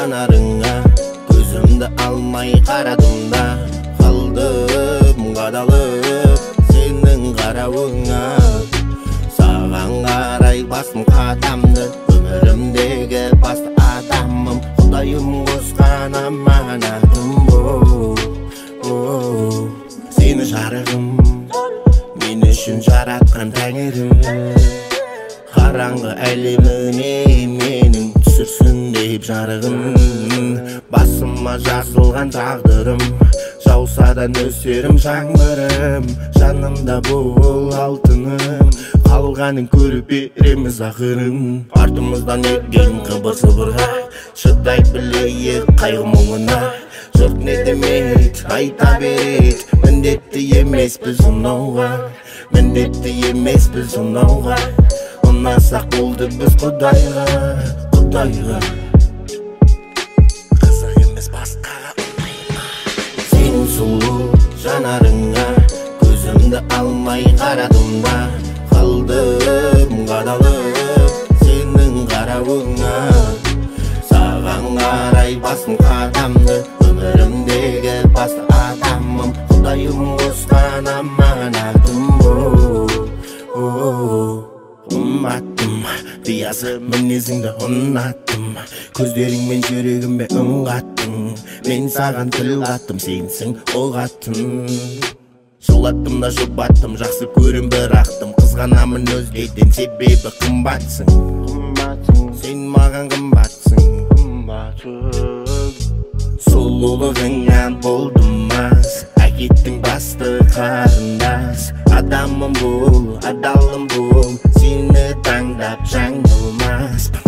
жанарыңа көзімді алмай қарадым да қалдым қадалып сенің қарауыңа. Саған қарай бастым қадамды, өмірімдегі басты адамым, Құдайым қосқан аманатым. Сені жарығым, мен үшін жаратқан тәңірім, қараңғы әлеміне менің түсірсін деп жарығын. Басыма жазылған тағдырым, жауса да нөсерім жаңбырым, жанымда бол алтыным, қалғанын көріп береміз ақырын. Артымыздан еткен қыбыр-сыбырға шыдай білейік қайғы мұңына. Жұрт не демейді, айта берейік, міндетті емеспіз ұнауға, міндетті емеспіз ұнауға. Ұнасақ болды біз Құдайға, Құдайға. Қызық емес басқаға ұнайма. Сенің сұлу жанарыңа көзімді алмай қарадым да қалдым қадалып сенің қарауыңа. Саған қарай бастым қадамды, өмірімдегі басты адамым, Құдайым қосқан аманатым. Ұнаттым, биязы мінезіңді ұнаттым, көздеріңмен жүрегіме үн қаттың. Мен саған тіл қаттым, сенсің ол қатын. Жылаттым да жұбаттым, жақсы көрім бірақтым, қызғанамын өзгеден себебі қымбатсың. Сен маған қымбатсың, сұлулығыңнан болдым мас, әкеттің басты қарындас. Адамым бол, адалым бол, сені таңдап жаңылмаспын.